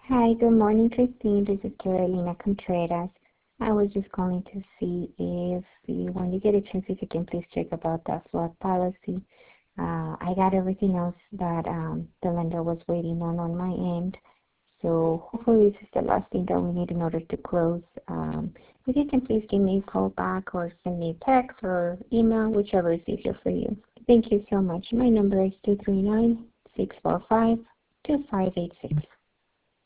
Hi, good morning, Christine. This is Carolina Contreras. I was just calling to see if when you get a chance, if you can please check about that flood policy. I got everything else that the lender was waiting on my end. So hopefully this is the last thing that we need in order to close. If you can please give me a call back or send me a text or email, whichever is easier for you. Thank you so much. My number is 239-645-2586.